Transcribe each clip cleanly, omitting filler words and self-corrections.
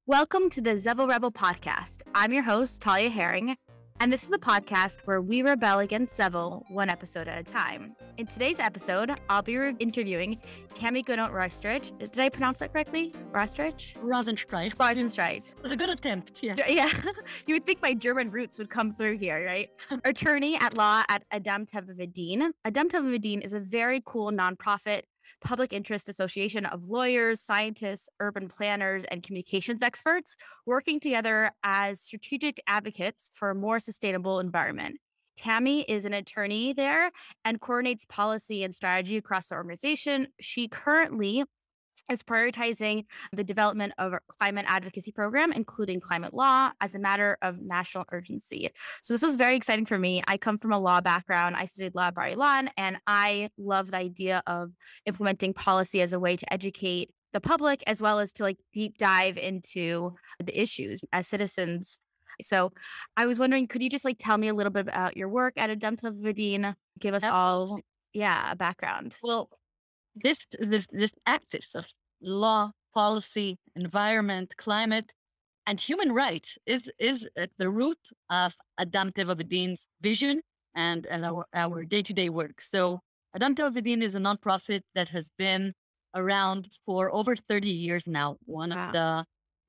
Welcome to the Zevel Rebel podcast. I'm your host, Talia Herring, and this is the podcast where we rebel against Zevel one episode at a time. In today's episode, I'll be interviewing Tammy Goodnote Rostrich. Did I pronounce that correctly? Rostrich? Rosenstreit. Rosenstreit. It was a good attempt, yeah. Yeah, you would think my German roots would come through here, right? Attorney at law at Adam Teva V'Din. Adam Teva V'Din is a very cool nonprofit public interest association of lawyers, scientists, urban planners, and communications experts working together as strategic advocates for a more sustainable environment. Tammy is an attorney there and coordinates policy and strategy across the organization. She currently is prioritizing the development of a climate advocacy program, including climate law, as a matter of national urgency. So this was very exciting for me. I come from a law background. I studied law at Bar Ilan, and I love the idea of implementing policy as a way to educate the public, as well as to deep dive into the issues as citizens. So I was wondering, could you just tell me a little bit about your work at Adam Teva V'Din? Give us all, a background. Well, this axis of law, policy, environment, climate, and human rights is at the root of Adam Teva V'Din's vision and our day-to-day work. So Adam Teva V'Din is a nonprofit that has been around for over 30 years now. One of the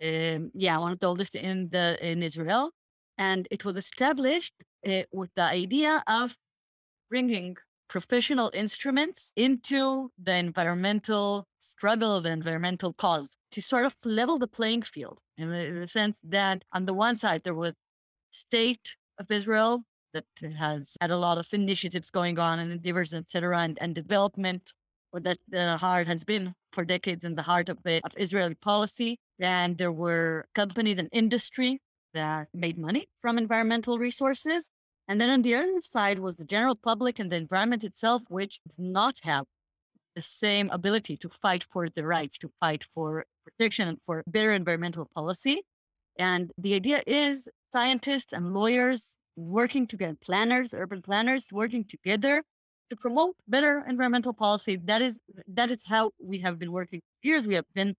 oldest in Israel, and it was established with the idea of bringing professional instruments into the environmental struggle, the environmental cause, to sort of level the playing field in the sense that on the one side, there was state of Israel that has had a lot of initiatives going on and endeavors, et cetera, and development that the heart has been for decades in the heart of Israeli policy. And there were companies and industry that made money from environmental resources. And then on the other side was the general public and the environment itself, which does not have the same ability to fight for the rights, to fight for protection and for better environmental policy. And the idea is scientists and lawyers working together, planners, urban planners working together to promote better environmental policy. That is how we have been working for years. We have been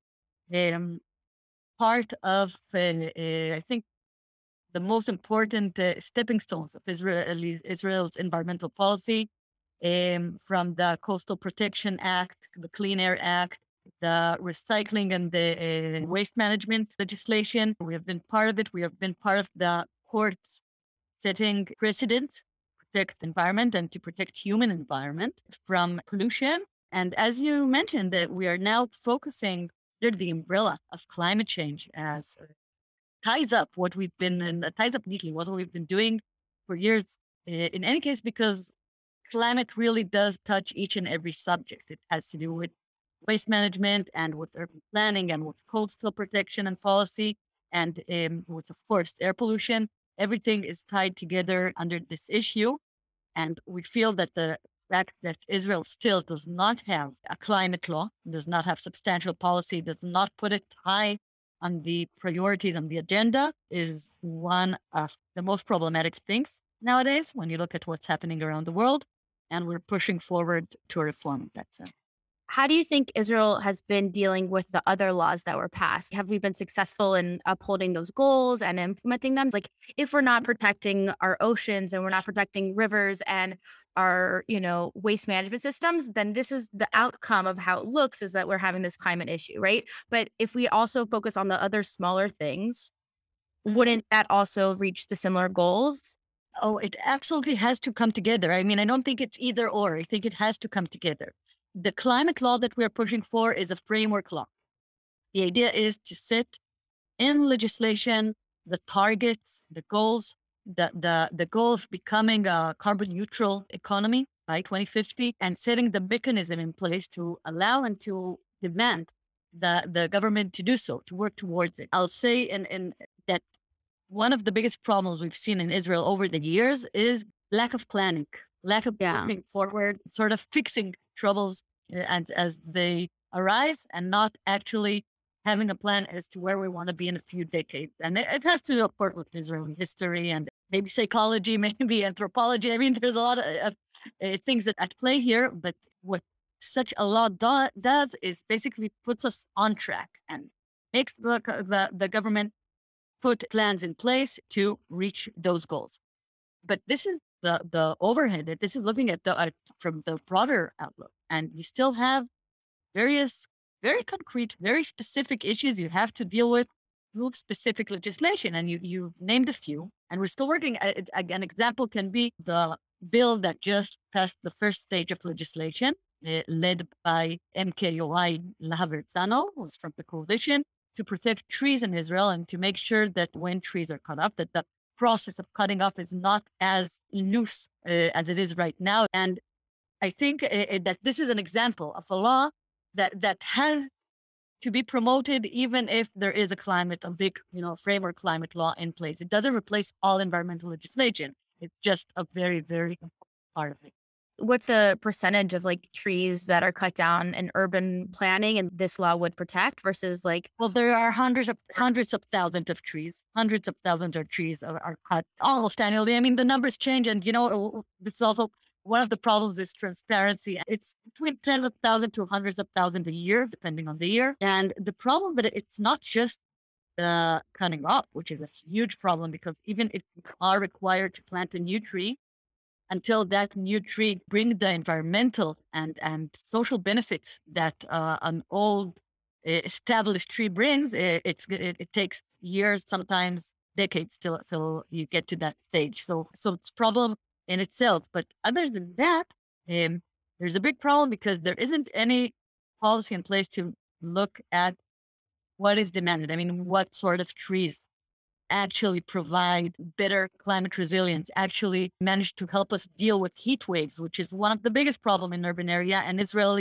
part of, I think, the most important stepping stones of Israel's environmental policy, from the Coastal Protection Act, the Clean Air Act, the recycling and the waste management legislation. We have been part of it. We have been part of the courts setting precedents to protect the environment and to protect human environment from pollution. And as you mentioned, that we are now focusing under the umbrella of climate change as ties up neatly what we've been doing for years. In any case, because climate really does touch each and every subject. It has to do with waste management and with urban planning and with coastal protection and policy and with, of course, air pollution. Everything is tied together under this issue. And we feel that the fact that Israel still does not have a climate law, does not have substantial policy, does not put it high on the priorities on the agenda is one of the most problematic things nowadays when you look at what's happening around the world. And we're pushing forward to a reform. That's it. How do you think Israel has been dealing with the other laws that were passed? Have we been successful in upholding those goals and implementing them? If we're not protecting our oceans and we're not protecting rivers and our, waste management systems, then this is the outcome of how it looks, is that we're having this climate issue, right? But if we also focus on the other smaller things, wouldn't that also reach the similar goals? Oh, it absolutely has to come together. I mean, I don't think it's either or. I think it has to come together. The climate law that we're pushing for is a framework law. The idea is to set in legislation the targets, the goals, the goal of becoming a carbon neutral economy by 2050, and setting the mechanism in place to allow and to demand the government to do so, to work towards it. I'll say in that one of the biggest problems we've seen in Israel over the years is lack of planning, lack of moving forward, sort of fixing troubles and as they arise, and not actually having a plan as to where we want to be in a few decades. And it has to do, of course, with Israeli history and maybe psychology, maybe anthropology. I mean, there's a lot of things that at play here, but what such a law does is basically puts us on track and makes the government put plans in place to reach those goals. But this is the overhead. This is looking at the from the broader outlook, and you still have various very concrete, very specific issues you have to deal with through specific legislation. And you've named a few, and we're still working. An example can be the bill that just passed the first stage of legislation, led by MK Yoav Lahav Ertzano, who's from the coalition, to protect trees in Israel and to make sure that when trees are cut off, that the process of cutting off is not as loose as it is right now. And I think that this is an example of a law that has to be promoted, even if there is a big, framework climate law in place. It doesn't replace all environmental legislation. It's just a very, very important part of it. What's a percentage of like trees that are cut down in urban planning and this law would protect versus like, Well, there are hundreds of thousands of trees. Hundreds of thousands of trees are cut almost annually. I mean, the numbers change, and this is also one of the problems is transparency. It's between tens of thousands to hundreds of thousands a year, depending on the year. And the problem, but it's not just the cutting off, which is a huge problem, because even if you are required to plant a new tree, until that new tree bring the environmental and social benefits that an old established tree brings, it takes years, sometimes decades till you get to that stage. So it's a problem in itself. But other than that, there's a big problem because there isn't any policy in place to look at what is demanded. I mean, what sort of trees actually provide better climate resilience, actually manage to help us deal with heat waves, which is one of the biggest problem in urban area. And Israel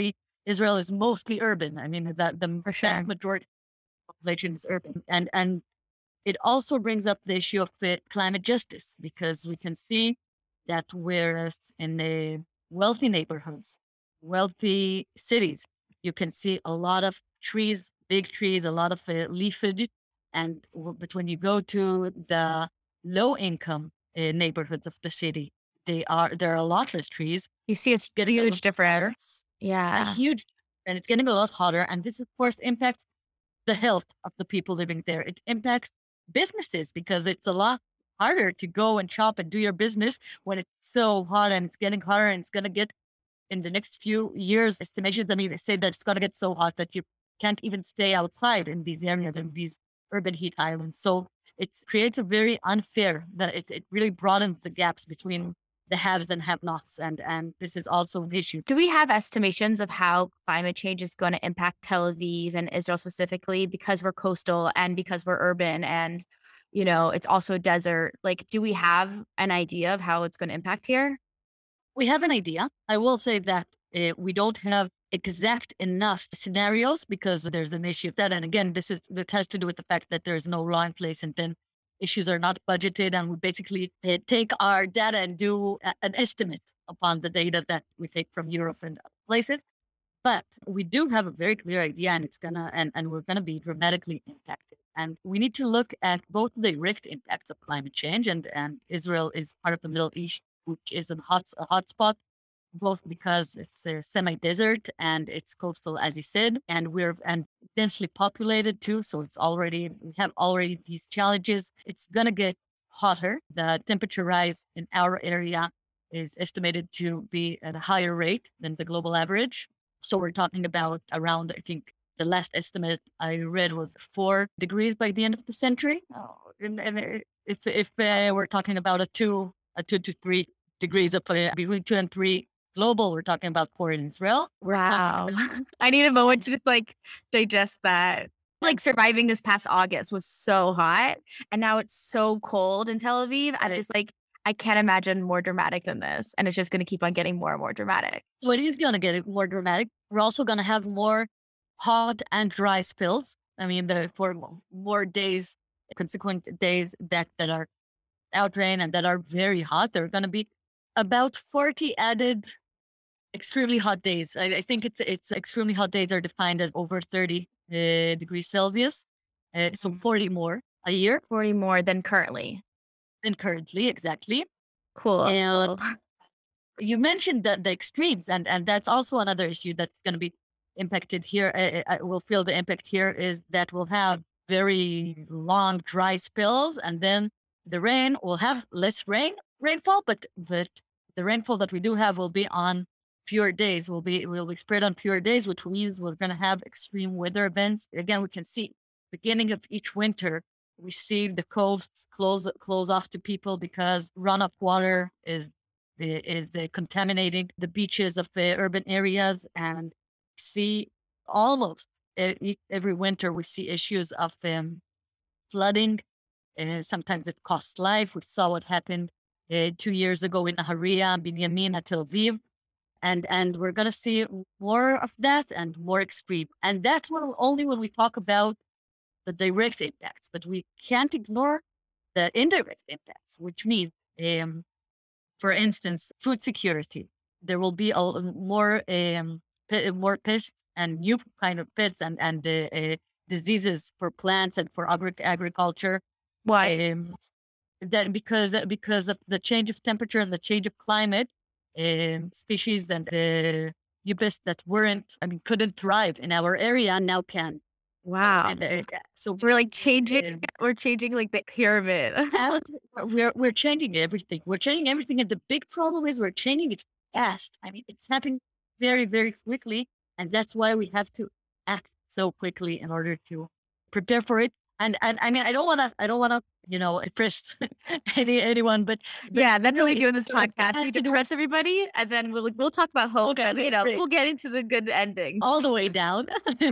is mostly urban. I mean, the vast majority of the population is urban. And it also brings up the issue of climate justice, because we can see that whereas in the wealthy neighborhoods, wealthy cities, you can see a lot of trees, big trees, a lot of leafage. But when you go to the low income neighborhoods of the city, there are a lot less trees. you see it's a huge difference. Yeah. And it's getting a lot hotter. And this, of course, impacts the health of the people living there. It impacts businesses because it's a lot harder to go and shop and do your business when it's so hot, and it's getting hotter, and it's going to get in the next few years. Estimations, I mean, they say that it's going to get so hot that you can't even stay outside in these areas, in these urban heat islands. So it creates a very unfair, that it really broadens the gaps between the haves and have-nots. And this is also an issue. Do we have estimations of how climate change is going to impact Tel Aviv and Israel specifically, because we're coastal and because we're urban and, it's also a desert? Like, do we have an idea of how it's going to impact here? We have an idea. I will say that we don't have exact enough scenarios because there's an issue of that. And again, that has to do with the fact that there is no law in place, and then issues are not budgeted. And we basically take our data and do an estimate upon the data that we take from Europe and other places. But we do have a very clear idea, and we're gonna be dramatically impacted. And we need to look at both the direct impacts of climate change, and Israel is part of the Middle East, which is a hotspot, both because it's a semi-desert and it's coastal, as you said, and we're densely populated too. So we have already these challenges. It's gonna get hotter. The temperature rise in our area is estimated to be at a higher rate than the global average. So we're talking about around, I think the last estimate I read was 4 degrees by the end of the century. And if we're talking about a 2 to 3 degrees of between 2 and 3 global, we're talking about 4 in Israel. Wow. I need a moment to just like digest that. Like surviving this past August was so hot, and now it's so cold in Tel Aviv. I'm just like, I can't imagine more dramatic than this. And it's just going to keep on getting more and more dramatic. So it is going to get more dramatic. We're also going to have more hot and dry spills. I mean, for more days, consequent days that are outrain and that are very hot. There are going to be about 40 added extremely hot days. I think it's extremely hot days are defined as over 30 degrees Celsius. So 40 more a year. 40 more than currently. Exactly. Cool. And you mentioned the extremes, and that's also another issue that's going to be impacted here, will feel the impact here is that we'll have very long dry spells, and then the rain will have less rainfall, but the rainfall that we do have will be on fewer days. Will be spread on fewer days, which means we're going to have extreme weather events. Again, we can see beginning of each winter, we see the coasts close off to people because runoff water is contaminating the beaches of the urban areas, and see almost every winter we see issues of flooding. Sometimes it costs life. We saw what happened 2 years ago in Nahariya, Binyamin, Tel Aviv, and we're going to see more of that and more extreme. And that's only when we talk about the direct impacts, but we can't ignore the indirect impacts, which means, for instance, food security. There will be more pests and new kind of pests and diseases for plants and for agriculture. Why? That because of the change of temperature and the change of climate, species and new pests that couldn't thrive in our area now can. Wow. So We're like changing, we're changing like the pyramid. we're changing everything. We're changing everything, and the big problem is we're changing it fast. I mean, it's happening very, very quickly, and that's why we have to act so quickly in order to prepare for it. And I mean, I don't want to, depress anyone, but Yeah, that's what we do in this it podcast. has We to do depress everybody, and then we'll talk about hope, Okay, and great. we'll get into the good ending. all the way down.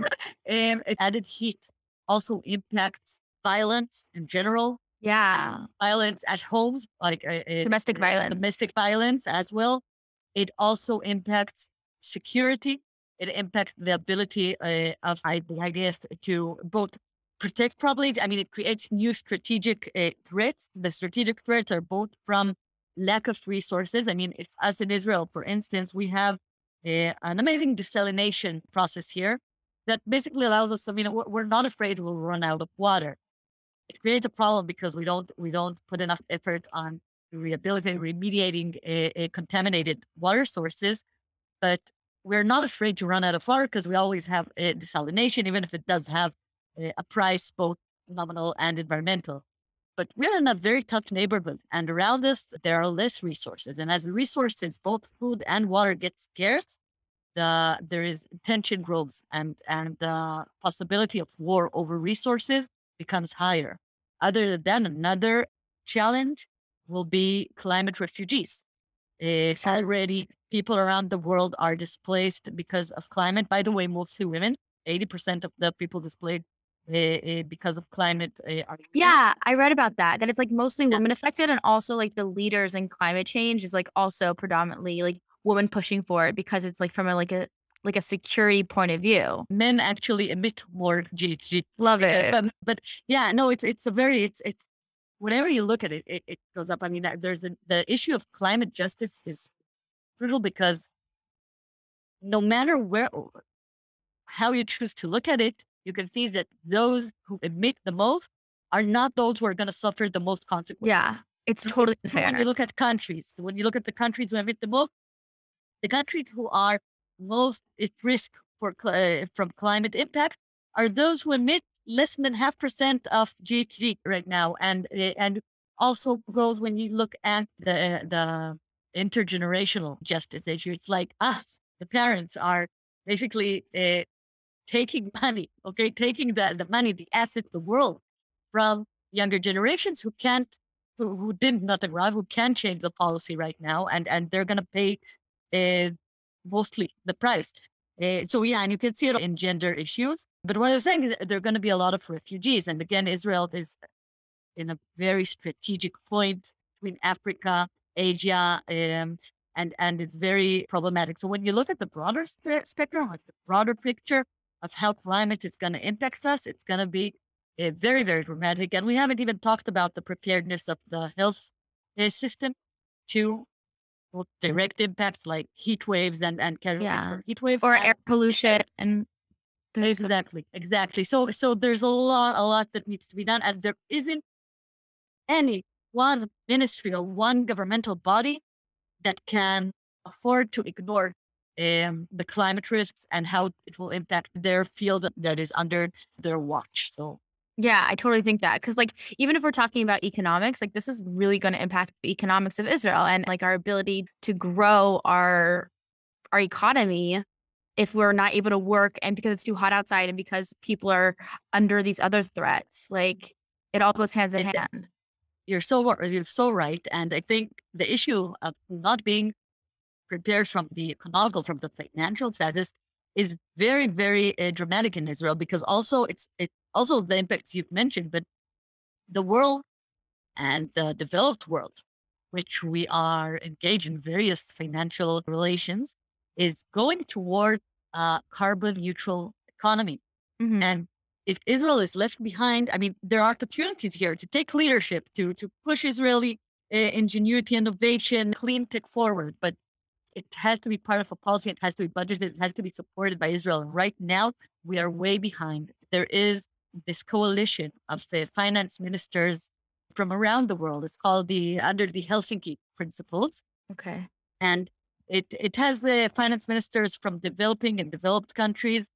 And added heat also impacts violence in general. Yeah, Violence at homes, like domestic violence. domestic violence as well. It also impacts security. It impacts the ability of the ideas to both protect. Probably, I mean, it creates new strategic threats. The strategic threats are both from lack of resources. I mean, if us in Israel, for instance, we have an amazing desalination process here that basically allows us. I mean, we're not afraid we'll run out of water. It creates a problem because we don't put enough effort on rehabilitating, remediating contaminated water sources. But we're not afraid to run out of water because we always have desalination, even if it does have a price, both nominal and environmental. But we're in a very tough neighborhood, and around us there are less resources. And as resources, both food and water, get scarce, there is tension grows, and the possibility of war over resources becomes higher. Other than that, another challenge will be climate refugees. Already people around the world are displaced because of climate. By the way, mostly women. 80% of the people displaced because of climate are women. Yeah, I read about that. That it's like mostly women affected, and also like the leaders in climate change is like also predominantly like women pushing for it because it's like from a security point of view. Men actually emit more GHG. Love it. But yeah, no, it's a very it's whenever you look at it, it goes up. I mean, the issue of climate justice is brutal because no matter how you choose to look at it, you can see that those who emit the most are not those who are going to suffer the most consequences. Yeah, it's totally When you unfair. look at countries, when you look at the countries who emit the most, the countries who are most at risk from climate impact are those who emit less than 0.5% of GHG right now, and also goes when you look at the intergenerational justice issue. It's like us, the parents are basically taking money, taking the money, the asset, the world from younger generations who did nothing wrong, who can change the policy right now, and they're going to pay mostly the price. So yeah, and you can see it in gender issues. But what I was saying is there are going to be a lot of refugees. And again, Israel is in a very strategic point between Africa, Asia, and it's very problematic. So when you look at the broader spectrum, like the broader picture of how climate is going to impact us, it's going to be very, very dramatic. And we haven't even talked about the preparedness of the health system to direct impacts like heat waves and casualties for heat waves or air pollution, and exactly. So there's a lot that needs to be done, and there isn't any one ministry or one governmental body that can afford to ignore the climate risks and how it will impact their field that is under their watch. So Yeah, I totally think that because, like, even if we're talking about economics, like, this is really going to impact the economics of Israel and like our ability to grow our economy if we're not able to work and because it's too hot outside and because people are under these other threats. Like, it all goes hands in it, hand. you're so right. And I think the issue of not being prepared from the economical, from the financial status is very, very dramatic in Israel because also it's also the impacts you've mentioned, but the world and the developed world, which we are engaged in various financial relations, is going toward a carbon neutral economy. Hmm. And if Israel is left behind, I mean, there are opportunities here to take leadership, to push Israeli ingenuity, innovation, clean tech forward. But it has to be part of a policy. It has to be budgeted. It has to be supported by Israel. And right now, we are way behind. There is this coalition of the finance ministers from around the world. It's called the under the Helsinki Principles, Okay. and it has the finance ministers from developing and developed countries,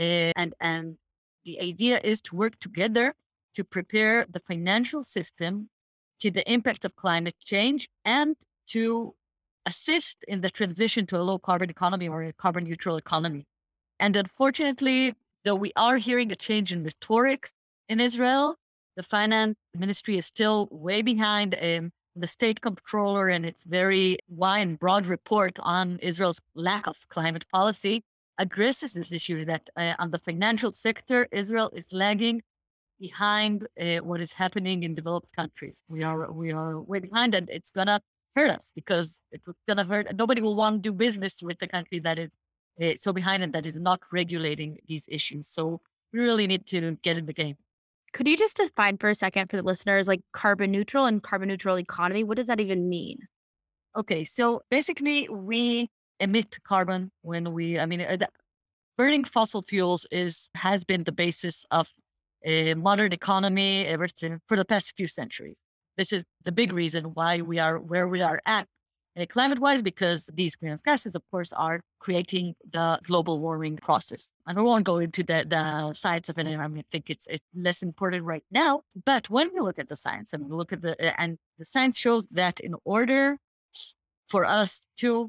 and the idea is to work together to prepare the financial system to the impact of climate change and to assist in the transition to a low carbon economy or a carbon neutral economy. And unfortunately, though we are hearing a change in rhetorics in Israel, the finance ministry is still way behind. The state comptroller and its very wide and broad report on Israel's lack of climate policy addresses this issue that on the financial sector, Israel is lagging behind what is happening in developed countries. We are way behind, and it's gonna hurt us because it's gonna hurt. Nobody will want to do business with the country that is so behind and that is not regulating these issues. So we really need to get in the game. Could you just define for a second for the listeners, like carbon neutral and carbon neutral economy? What does that even mean? Okay, so basically we emit carbon when I mean, burning fossil fuels has been the basis of a modern economy ever since for the past few centuries. This is the big reason why we are where we are at climate-wise, because these greenhouse gases, of course, are creating the global warming process. And we won't go into the science of it. I mean, I think it's less important right now. But when we look at the science and we look at the science shows that in order for us to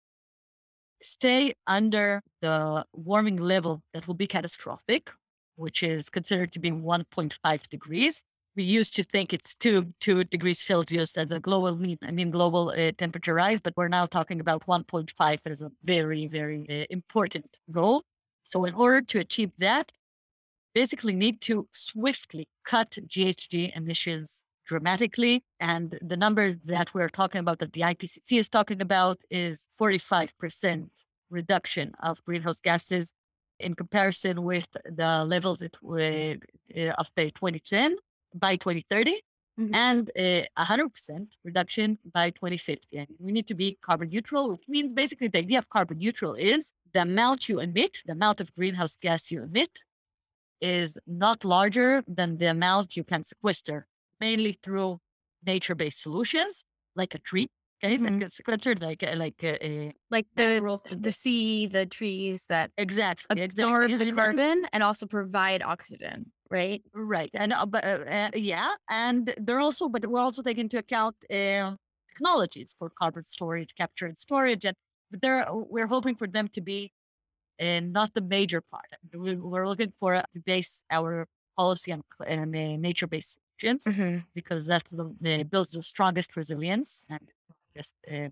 stay under the warming level that will be catastrophic, which is considered to be 1.5 degrees. We used to think it's 2 degrees Celsius as a global mean, I mean, global temperature rise, but we're now talking about 1.5 as a very, very important goal. So in order to achieve that, basically need to swiftly cut GHG emissions dramatically. And the numbers that we're talking about, that the IPCC is talking about, is 45% reduction of greenhouse gases in comparison with the levels of the 2010 by 2030 Mhm. and 100% reduction by 2050. And we need to be carbon neutral, which means basically the idea of carbon neutral is the amount you emit, the amount of greenhouse gas you emit is not larger than the amount you can sequester, mainly through nature-based solutions, like a tree. Okay, that Mhm. gets sequestered Like natural. the sea, the trees that Exactly, absorb exactly. the carbon and also provide oxygen, right? Right, and yeah, and they're also, but we're also taking into account technologies for carbon storage, capture and storage, and but we're hoping for them to be and not the major part. We're looking for to base our policy on nature-based solutions Hmm. because that's the builds the strongest resilience and just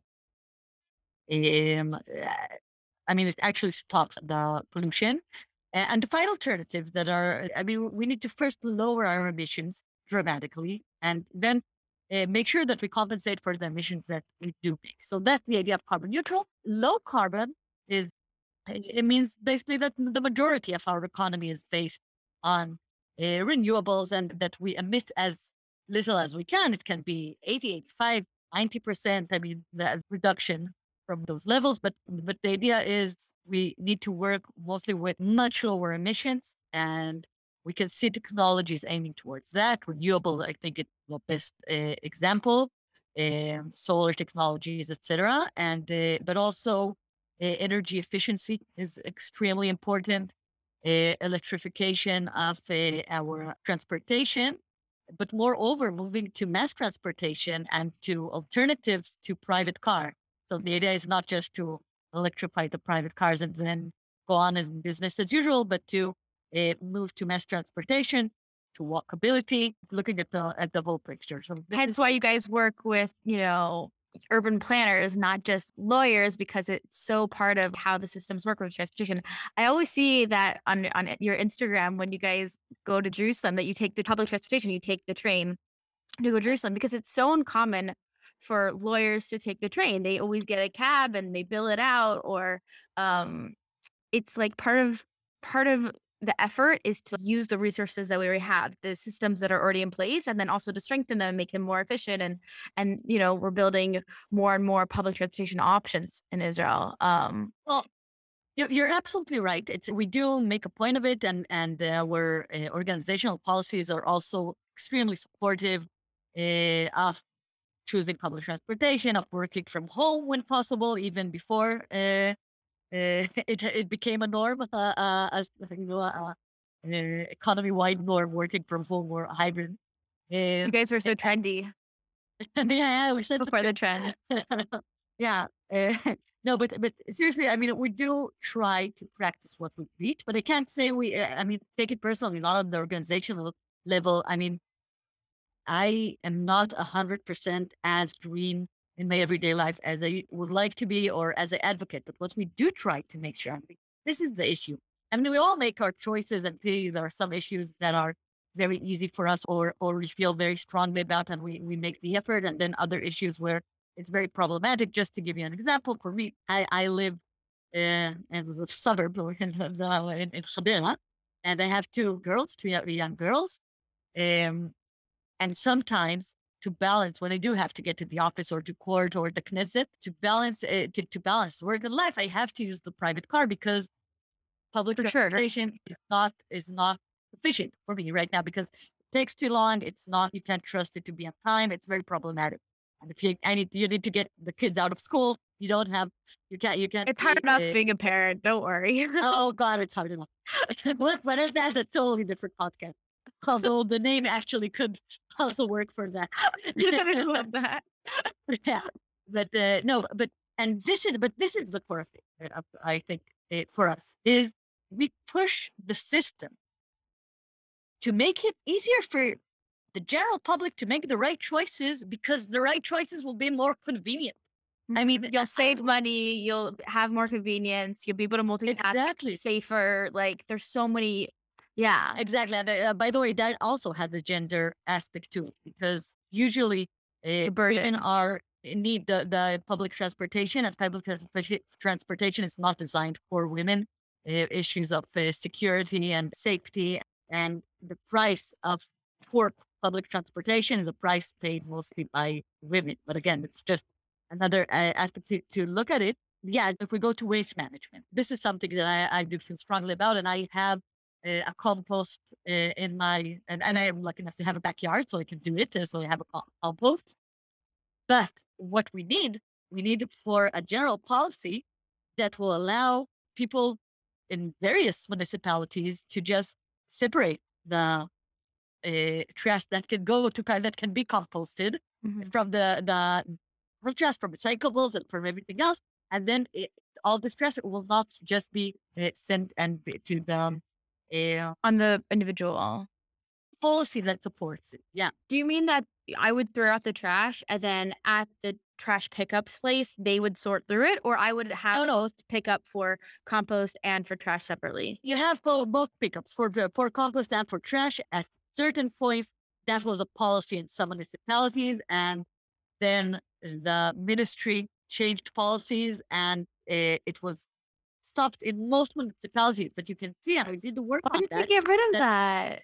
I mean it actually stops the pollution and to find alternatives that are. I mean we need to first lower our emissions dramatically and then make sure that we compensate for the emissions that we do make. So that's the idea of carbon neutral. Low carbon is it means basically that the majority of our economy is based on renewables and that we emit as little as we can. It can be 80, 85, 90%. I mean, the reduction from those levels. But the idea is we need to work mostly with much lower emissions and we can see technologies aiming towards that. Renewable, I think it's the best example, solar technologies, etc. And but also Energy efficiency is extremely important. Electrification of our transportation, but moreover, moving to mass transportation and to alternatives to private car. So the idea is not just to electrify the private cars and then go on as business as usual, but to move to mass transportation, to walkability, looking at the whole picture. So this Hence is why you guys work with, urban planners, not just lawyers, because it's so part of how the systems work with transportation. I always see that on your Instagram when you guys go to Jerusalem that you take the public transportation, you take the train to go to Jerusalem because it's so uncommon for lawyers to take the train. They always get a cab and they bill it out, or um, it's like part of the effort is to use the resources that we already have, the systems that are already in place, and then also to strengthen them, make them more efficient. And we're building more and more public transportation options in Israel. well, you're absolutely right. We do make a point of it, and our organizational policies are also extremely supportive of choosing public transportation, of working from home when possible, even before it became a norm, as economy-wide norm, working from home or hybrid. Uh, You guys were so a- trendy yeah, we said before the trend. yeah. No, but seriously, I mean, we do try to practice what we preach, but I can't say I mean, take it personally, not on the organizational level. I mean, I am not 100% as green in my everyday life as I would like to be or as I advocate. But what we do try to make sure, I mean, this is the issue. I mean, we all make our choices, and clearly there are some issues that are very easy for us or we feel very strongly about and we make the effort, and then other issues where it's very problematic. Just to give you an example, for me, I live in the suburb in Khadera, and I have two young girls. Um, and sometimes to balance when I do have to get to the office or to court or the Knesset, to balance work and life, I have to use the private car because public For sure. transportation is not sufficient for me right now because it takes too long. It's not, you can't trust it to be on time. It's very problematic. And if you need to get the kids out of school, you don't have, you can't It's hard be, enough being a parent. Don't worry. oh God, it's hard enough. What is that? A totally different podcast. Although the name actually could also work for that. I love that. Yeah, but no, but this is the core thing. I think for us is we push the system to make it easier for the general public to make the right choices because the right choices will be more convenient. I mean, You'll save money, you'll have more convenience, you'll be able to multitask exactly. safer. Like there's so many. Yeah. Exactly. And by the way, that also has a gender aspect to it because usually The women burden. are need the public transportation, and transportation is not designed for women. Issues of security and safety, and the price of poor public transportation is a price paid mostly by women. But again, it's just another aspect to look at it. Yeah, if we go to waste management, this is something that I do feel strongly about, and I have a compost in my, and I am lucky enough to have a backyard, so I can do it. So I have a compost. But what we need for a general policy that will allow people in various municipalities to just separate the trash that can go to that can be composted Mhm. from the from just from recyclables and from everything else, and then all this trash will not just be sent to the On the individual. policy that supports it. Yeah. Do you mean that I would throw out the trash and then at the trash pickup place, they would sort through it, or I would have No, no. both pick up for compost and for trash separately? You have both pickups for compost and for trash. At certain points, that was a policy in some municipalities, and then the ministry changed policies, and it was stopped in most municipalities. But you can see, and we did the work Why on did they that, get rid of that that?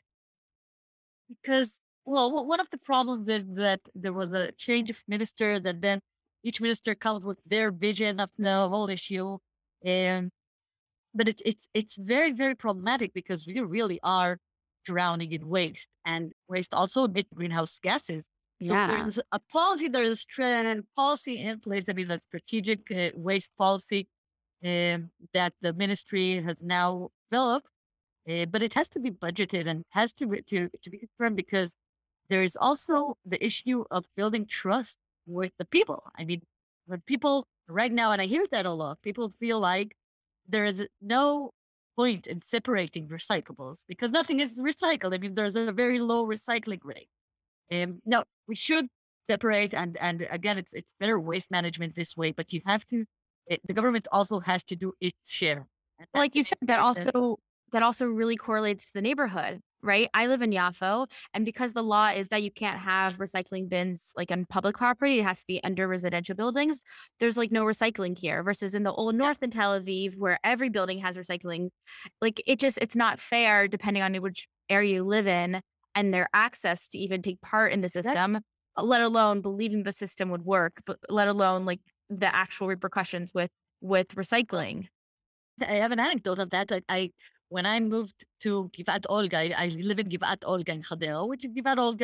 because well, one of the problems is that there was a change of minister, that then each minister comes with their vision of the whole issue, and but it's very very problematic because we really are drowning in waste, and waste also emits greenhouse gases. So Yeah. there's a policy, there's a policy in place. I mean, the strategic waste policy that the ministry has now developed, but it has to be budgeted and has to be confirmed because there is also the issue of building trust with the people. I mean, when people right now, and I hear that a lot, people feel like there is no point in separating recyclables because nothing is recycled. I mean, there's a very low recycling rate. No, we should separate, and again, it's better waste management this way. But you have to, the government also has to do its share. And Well, that like you said, makes sense. that also really correlates to the neighborhood, right? I live in Yafo, and because the law is that you can't have recycling bins like on public property, it has to be under residential buildings. There's like no recycling here versus in the old Yeah, north in Tel Aviv where every building has recycling. Like it's not fair depending on which area you live in and their access to even take part in the that system, let alone believing the system would work, but let alone like the actual repercussions with recycling. I have an anecdote of that. I when I moved to Givat Olga, I live in Givat Olga in Hadera, which Givat Olga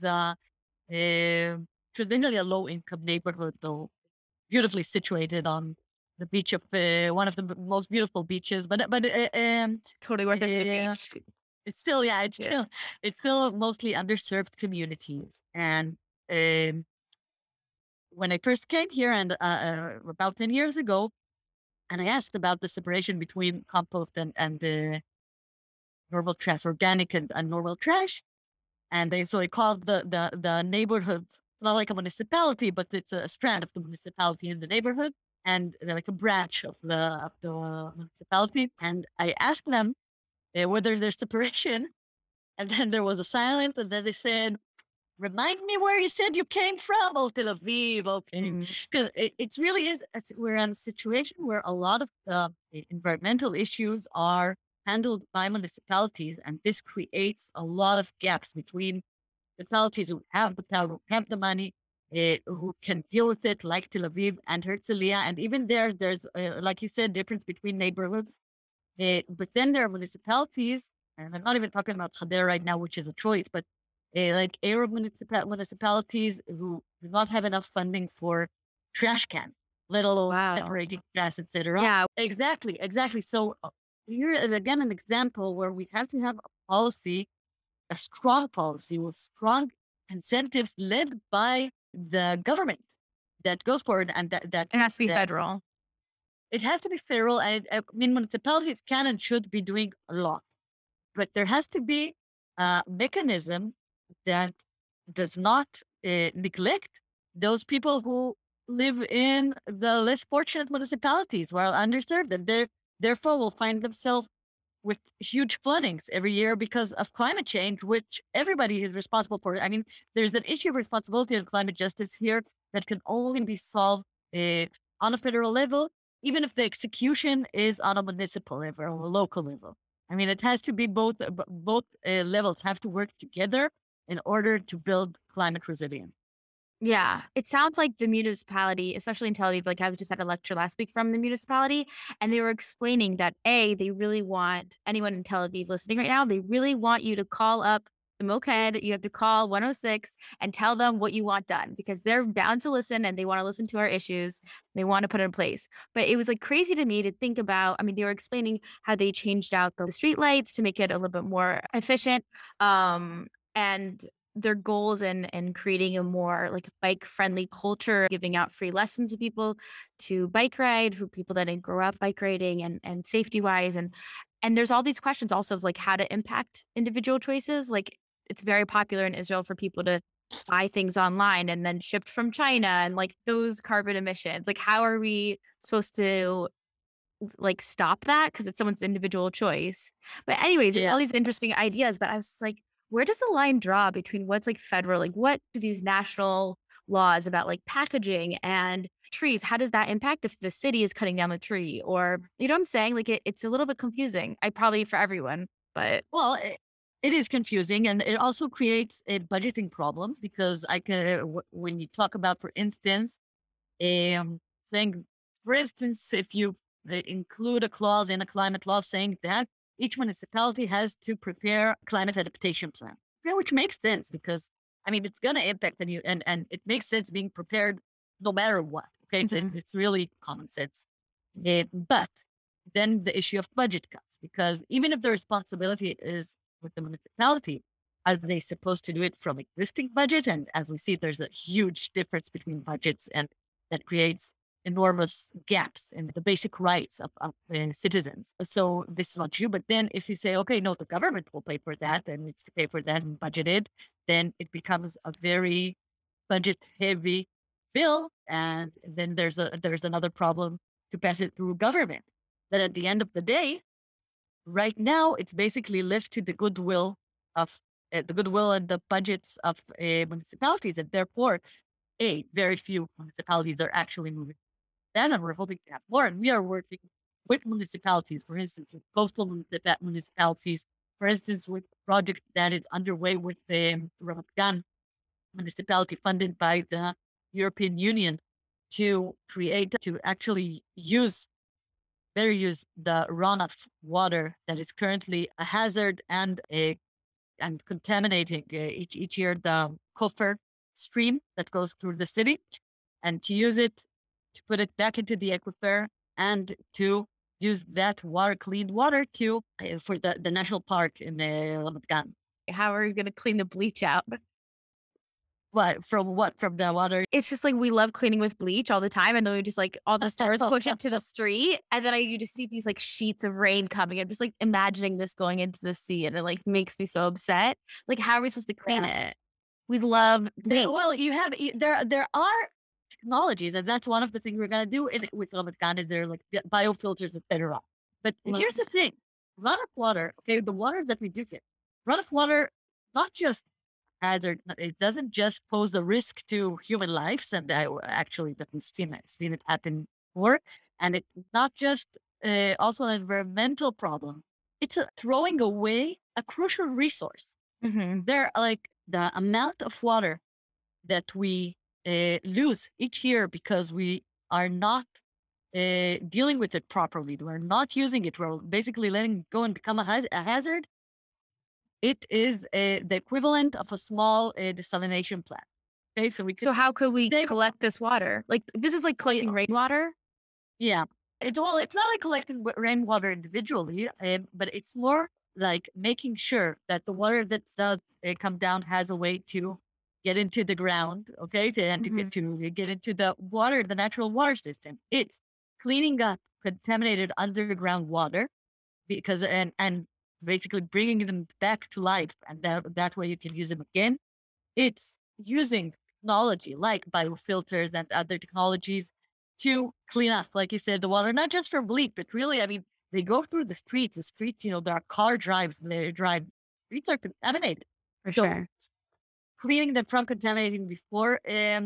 is traditionally a low income neighborhood, though beautifully situated on the beach of one of the most beautiful beaches. But Totally worth it for the uh, beach. it's still, yeah, Yeah. it's still mostly underserved communities. And um, when I first came here, and about 10 years ago, and I asked about the separation between compost and normal trash, organic and normal trash. And so I called the neighborhood. It's not like a municipality, but it's a strand of the municipality in the neighborhood, and they're like a branch of the municipality. And I asked them whether there's separation, and then there was a silence, and then they said, "Remind me where you said you came from." Oh, Tel Aviv. Okay, Mm. because it really is. We're in a situation where a lot of the environmental issues are handled by municipalities, and this creates a lot of gaps between municipalities who have the power, who have the money, who can deal with it, like Tel Aviv and Herzliya. And even there's like you said, difference between neighborhoods. But then there are municipalities, and I'm not even talking about Khader right now, which is a choice, but like Arab municipalities who do not have enough funding for trash cans, let alone Wow. separating trash, etc. Yeah. Exactly, exactly. So here is again an example where we have to have a policy, a strong policy with strong incentives led by the government that goes forward, and It has to be that federal. it has to be federal. And I mean, municipalities can and should be doing a lot, but there has to be a mechanism that does not neglect those people who live in the less fortunate municipalities who are underserved, and therefore will find themselves with huge floodings every year because of climate change, which everybody is responsible for. I mean, there's an issue of responsibility and climate justice here that can only be solved uh, on a federal level, even if the execution is on a municipal level or a local level. I mean, it has to be both levels have to work together in order to build climate resilience. Yeah. It sounds like the municipality, especially in Tel Aviv, like I was just at a lecture last week from the municipality, and they were explaining that they really want anyone in Tel Aviv listening right now, they really want you to call up the Moked. You have to call 106 and tell them what you want done because they're bound to listen and they want to listen to our issues. They want to put it in place. But it was like crazy to me to think about. I mean, they were explaining how they changed out the street lights to make it a little bit more efficient. And their goals and creating a more like bike friendly culture, giving out free lessons to people to bike ride for people that didn't grow up bike riding and safety wise. And there's all these questions also of like how to impact individual choices. Like it's very popular in Israel for people to buy things online and then shipped from China and like those carbon emissions. Like how are we supposed to like stop that because it's someone's individual choice. But anyways, it's Yeah. all these interesting ideas, but I was like, where does the line draw between what's like federal, like what do these national laws about like packaging and trees, how does that impact if the city is cutting down the tree? Or you know what I'm saying? Like it's a little bit confusing. I probably for everyone, but Well, it is confusing, and it also creates budgeting problems because when you talk about, for instance, saying, for instance, if you include a clause in a climate law saying that each municipality has to prepare a climate adaptation plan, yeah, which makes sense because I mean it's going to impact on you, and it makes sense being prepared no matter what. Okay, Mhm. it's really common sense. But then the issue of budget cuts, because even if the responsibility is with the municipality, are they supposed to do it from existing budget? And as we see, there's a huge difference between budgets, and that creates enormous gaps in the basic rights of citizens. So this is not you. But then if you say, okay, no, the government will pay for that and needs to pay for that and budgeted, then it becomes a very budget heavy bill. And then there's another problem to pass it through government. That at the end of the day, right now, it's basically left to of the goodwill and the budgets of municipalities, and therefore, very few municipalities are actually moving. Then, and we're hoping to have more. And we are working with municipalities, for instance, with coastal municipalities, for instance, with a project that is underway with the Ramat Gan municipality funded by the European Union to actually better use the runoff water that is currently a hazard and contaminating each year the Kofar stream that goes through the city, and to use it to put it back into the aquifer and to use that water, clean water, to for the national park in Ramat Gan. How are you going to clean the bleach out? From the water? It's just like we love cleaning with bleach all the time, and then we just like all the stars push it to the street, and then you just see these like sheets of rain coming. I'm just like imagining this going into the sea, and it like makes me so upset. Like, how are we supposed to clean it? We love bleach. Well, there are technologies, and that's one of the things we're gonna do with Ramat Gan. Is there like biofilters, etc. But here's the thing: runoff water. Okay, the water that we do get, runoff water, not just hazard. It doesn't just pose a risk to human lives, and actually that we've seen it happen before. And it's not just also an environmental problem. It's throwing away a crucial resource. There, like the amount of water that we lose each year because we are not dealing with it properly. We're not using it. We're basically letting it go and become a hazard. It is the equivalent of a small desalination plant. Okay, so how could we collect this water? Like, this is like collecting rainwater? Yeah. It's not like collecting rainwater individually, but it's more like making sure that the water that does come down has a way to get into the ground, okay, to get into the natural water system. It's cleaning up contaminated underground water, because and basically bringing them back to life, and that way you can use them again. It's using technology like biofilters and other technologies to clean up, like you said, the water, not just from bleach, but really, I mean, they go through the streets. There are car drives, and streets are contaminated. For sure. Cleaning them from contaminating before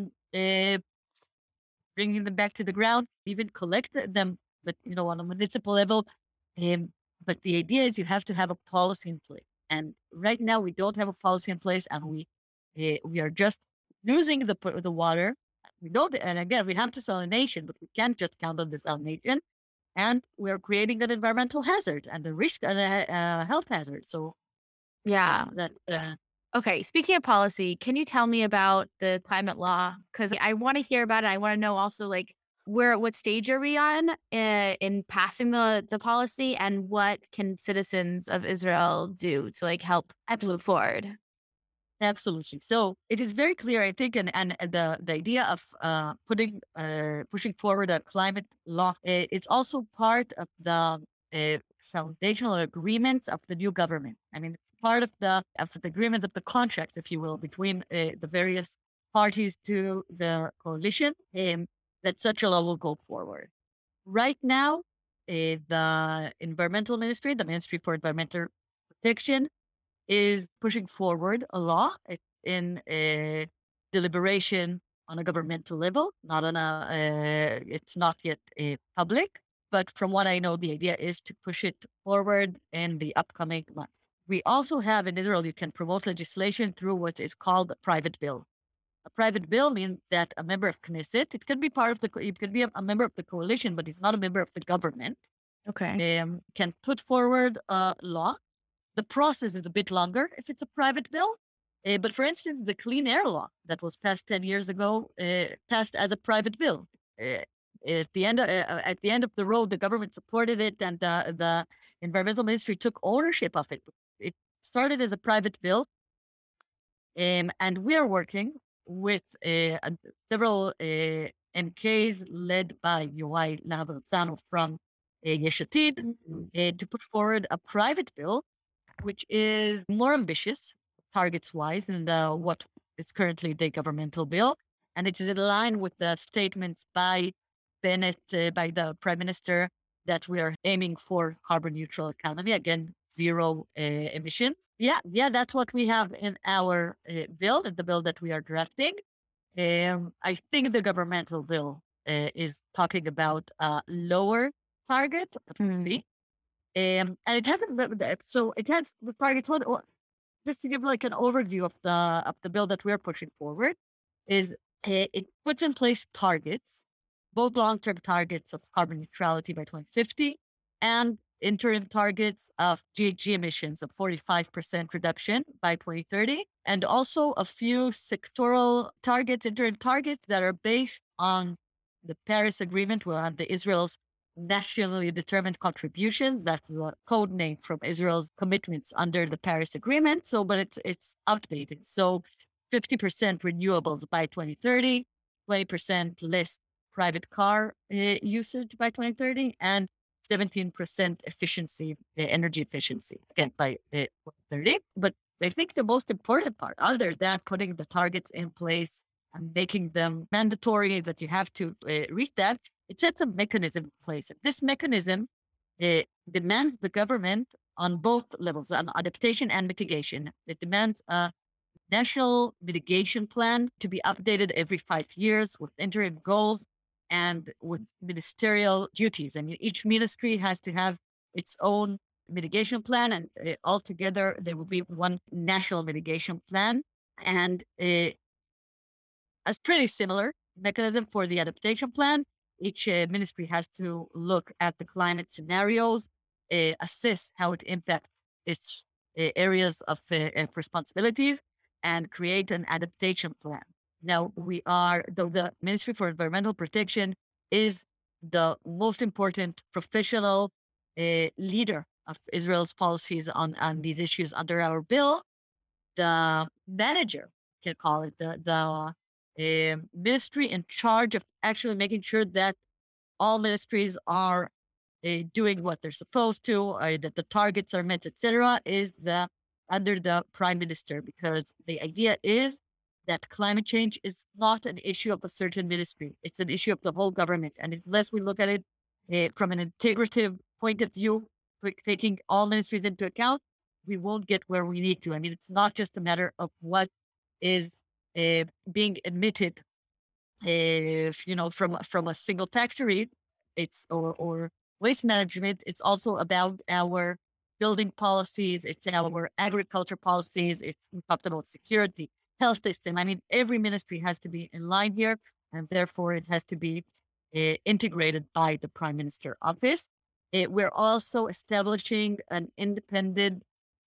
bringing them back to the ground, even collect them, but on a municipal level. But the idea is you have to have a policy in place. And right now we don't have a policy in place, and we are just losing the water. We don't, and again, we have desalination, but we can't just count on desalination. And we're creating an environmental hazard and a risk and a health hazard. So yeah, that. Okay, speaking of policy, can you tell me about the climate law? Because I want to hear about it. I want to know also, like, what stage are we on in passing the policy, and what can citizens of Israel do to like help move forward? Absolutely. So it is very clear, I think, and the idea of pushing forward a climate law, it's also part of the foundational agreements of the new government. I mean, it's part of the agreement of the contracts, if you will, between the various parties to the coalition, that such a law will go forward. Right now, the environmental ministry, the Ministry for Environmental Protection, is pushing forward a law. It's in a deliberation on a governmental level, not on it's not yet public. But from what I know, the idea is to push it forward in the upcoming months. We also have in Israel, you can promote legislation through what is called a private bill. A private bill means that a member of Knesset, it can be it can be a member of the coalition, but he's not a member of the government. Okay. Can put forward a law. The process is a bit longer if it's a private bill. But for instance, the Clean Air Law that was passed 10 years ago, passed as a private bill. At the end of the road, the government supported it, and the environmental ministry took ownership of it. It started as a private bill, and we are working with several MKs led by Yoav Lahav Hartzano from Yesh Atid to put forward a private bill, which is more ambitious targets-wise than what is currently the governmental bill. And it is in line with the statements by Bennett, by the Prime Minister, that we are aiming for carbon neutral economy. Again, zero emissions. Yeah, that's what we have in our bill, the bill that we are drafting. I think the governmental bill is talking about lower target, but we'll see. And it hasn't, so it has the targets. Just to give like an overview of the bill that we're pushing forward, is it puts in place targets, both long-term targets of carbon neutrality by 2050 and interim targets of GHG emissions of 45% reduction by 2030, and also a few sectoral targets, interim targets that are based on the Paris Agreement, where the Israel's nationally determined contributions. That's the code name from Israel's commitments under the Paris Agreement. So, but it's updated. So 50% renewables by 2030, 20% less private car usage by 2030, and 17% efficiency, energy efficiency, again, by 2030. But I think the most important part, other than putting the targets in place and making them mandatory that you have to reach that, it sets a mechanism in place. And this mechanism demands the government on both levels, on adaptation and mitigation. It demands a national mitigation plan to be updated every 5 years with interim goals and with ministerial duties. I mean, each ministry has to have its own mitigation plan, and altogether there will be one national mitigation plan. And a pretty similar mechanism for the adaptation plan. Each ministry has to look at the climate scenarios, assess how it impacts its areas of responsibilities, and create an adaptation plan. Now, the Ministry for Environmental Protection is the most important professional leader of Israel's policies on these issues under our bill. The manager, can call it, the ministry in charge of actually making sure that all ministries are doing what they're supposed to, that the targets are met, etc., is under the prime minister, because the idea is that climate change is not an issue of a certain ministry. It's an issue of the whole government. And unless we look at it from an integrative point of view, taking all ministries into account, we won't get where we need to. I mean, it's not just a matter of what is being emitted, from a single factory, or waste management. It's also about our building policies. It's our agriculture policies. We talked about security, health system. I mean, every ministry has to be in line here, and therefore it has to be integrated by the Prime Minister office. We're also establishing an independent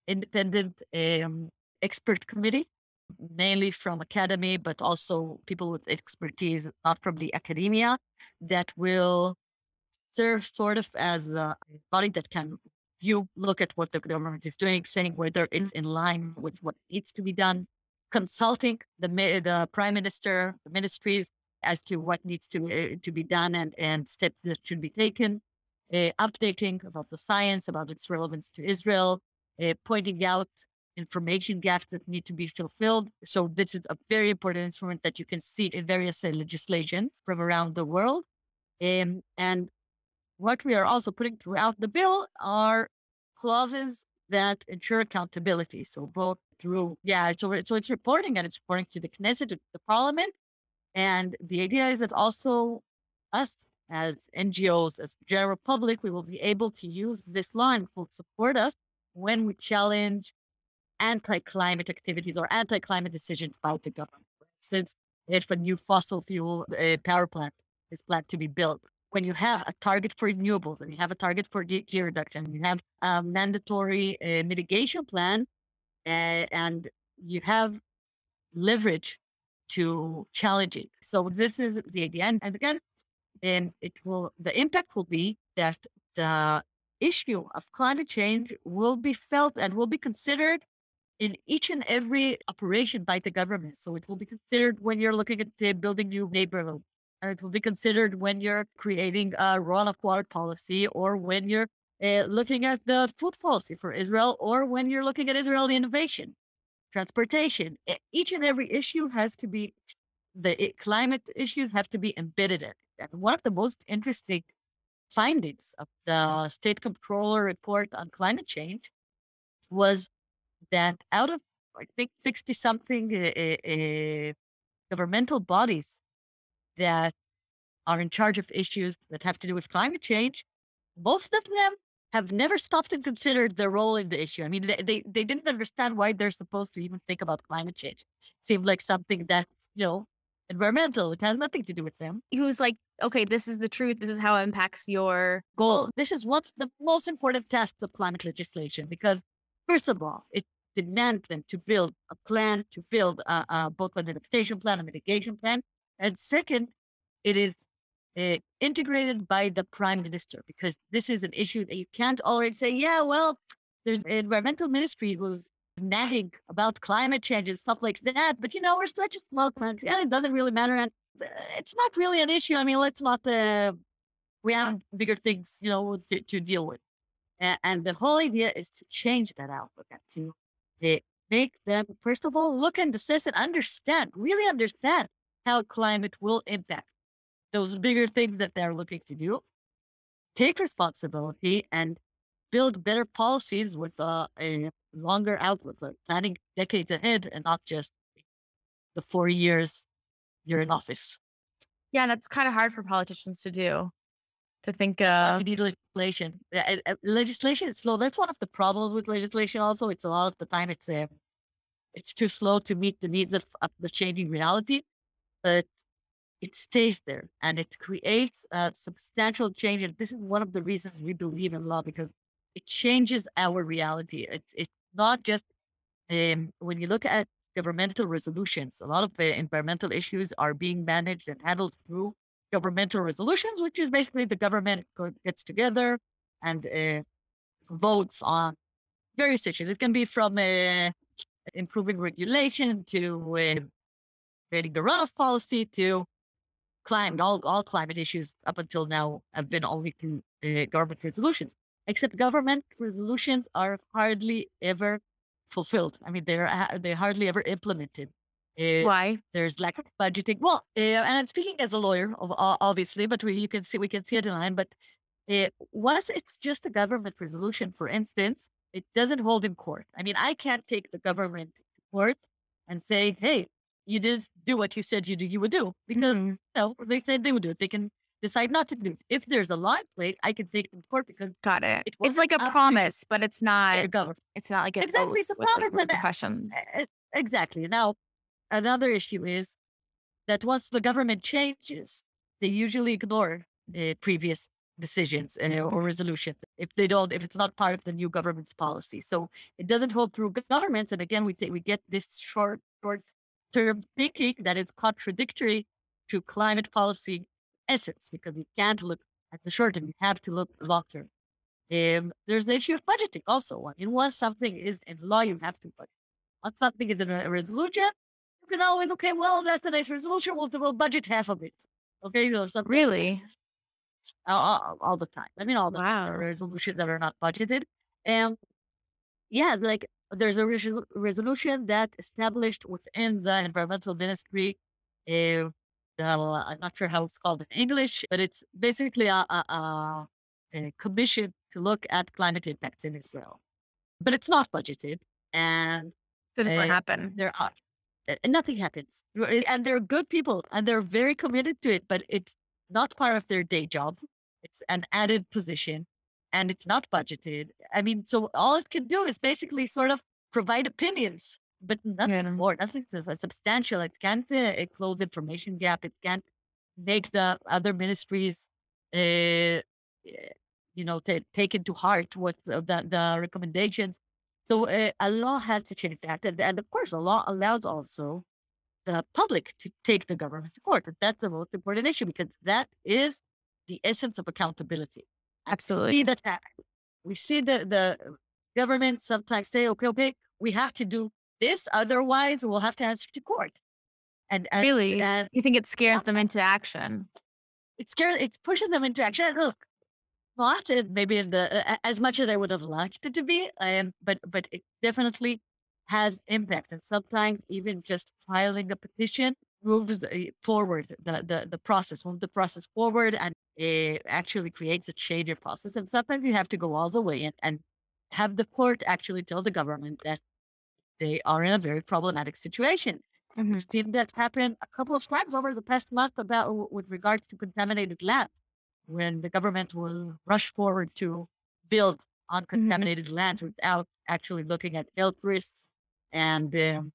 expert committee, mainly from academy, but also people with expertise, not from the academia, that will serve sort of as a body that can look at what the government is doing, saying whether it's in line with what needs to be done, consulting the prime minister, the ministries, as to what needs to be done and steps that should be taken, updating about the science, about its relevance to Israel, pointing out information gaps that need to be fulfilled. So this is a very important instrument that you can see in various legislations from around the world. And what we are also putting throughout the bill are clauses that ensure accountability. So both through, so it's reporting, and it's reporting to the Knesset, to the parliament. And the idea is that also us as NGOs, as general public, we will be able to use this law and will support us when we challenge anti-climate activities or anti-climate decisions by the government. For instance, if a new fossil fuel power plant is planned to be built, when you have a target for renewables and you have a target for GHG reduction, you have a mandatory mitigation plan, and you have leverage to challenge it. So this is the idea. And again, And the impact will be that the issue of climate change will be felt and will be considered in each and every operation by the government. So it will be considered when you're looking at building new neighborhoods, and it will be considered when you're creating a run of water policy, or when you're looking at the food policy for Israel, or when you're looking at Israeli innovation, transportation. Each and every issue has to be, climate issues have to be embedded in it. And one of the most interesting findings of the state comptroller report on climate change was that out of, I think, 60 something governmental bodies that are in charge of issues that have to do with climate change, most of them have never stopped and considered their role in the issue. I mean, they didn't understand why they're supposed to even think about climate change. Seems like something that's, environmental. It has nothing to do with them. Who's like, okay, this is the truth. This is how it impacts your Well, goal. this is one of the most important tasks of climate legislation, because, first of all, it demands them to build a plan, to build both an adaptation plan, a mitigation plan. And second, it is integrated by the prime minister, because this is an issue that you can't already say, yeah, well, there's an environmental ministry who's nagging about climate change and stuff like that. But, we're such a small country and it doesn't really matter. And it's not really an issue. I mean, let's not, we have bigger things, to deal with. And the whole idea is to change that outlook and to make them, first of all, look and assess and understand, really understand how climate will impact those bigger things that they're looking to do, take responsibility, and build better policies with a longer outlook, like planning decades ahead and not just the 4 years you're in office. Yeah, that's kind of hard for politicians to do, to think Why we of. need legislation. Legislation is slow. That's one of the problems with legislation. Also, it's a lot of the time it's too slow to meet the needs of the changing reality, but it stays there and it creates a substantial change. And this is one of the reasons we believe in law, because it changes our reality. It's not just when you look at governmental resolutions, a lot of the environmental issues are being managed and handled through governmental resolutions, which is basically the government gets together and votes on various issues. It can be from improving regulation to creating the runoff policy to climate. All climate issues up until now have been only through government resolutions. Except government resolutions are hardly ever fulfilled. I mean, they're hardly ever implemented. Why? There's lack of budgeting. Well, and I'm speaking as a lawyer, obviously, but we can see it in line. But once it's just a government resolution, for instance, it doesn't hold in court. I mean, I can't take the government to court and say, "Hey, you didn't do what you said you would do," because they said they would do it. They can decide not to do it. If there's a law in place, I can take them to court because Got it. it It's wasn't like a up to promise, but it's their not. government. It's not like an Exactly, oath it's a with like promise, and repercussion. exactly. Now, another issue is that once the government changes, they usually ignore previous decisions or resolutions if it's not part of the new government's policy. So it doesn't hold through governments. And again, we get this short term thinking that is contradictory to climate policy essence, because you can't look at the short term, you have to look long term. There's the issue of budgeting also. I mean, once something is in law, you have to budget. Once something is in a resolution, you can always, okay, well, that's a nice resolution. We'll budget half of it. Okay, something Really? all the time. I mean, all the time. There are Wow. resolutions that are not budgeted. And yeah, like there's a resolution that established within the environmental ministry. Uh, I'm not sure how it's called in English, but it's basically a commission to look at climate impacts in Israel. But it's not budgeted. And It doesn't uh, happen. there are nothing happens. And they're good people and they're very committed to it, but it's not part of their day job. It's an added position and it's not budgeted. I mean, so all it can do is basically sort of provide opinions, but nothing Yeah. more, nothing substantial. It can't close information gap. It can't make the other ministries, uh, take into heart what the recommendations. So a law has to change that. And of course, a law allows also the public to take the government to court. And that's the most important issue, because that is the essence of accountability. And to Absolutely. see that happen. We see the government sometimes say, okay, we have to do this, otherwise we'll have to answer to court. And and Really? and You think it scares them yeah, into action? it's pushing them into action. And look, not maybe in as much as I would have liked it to be, but it definitely has impact. And sometimes even just filing a petition moves forward the process, move the process forward, and it actually creates a change in process. And sometimes you have to go all the way and have the court actually tell the government that they are in a very problematic situation. We've Mhm. seen that happen a couple of times over the past month about with regards to contaminated land, when the government will rush forward to build on Mhm. contaminated land without actually looking at health risks and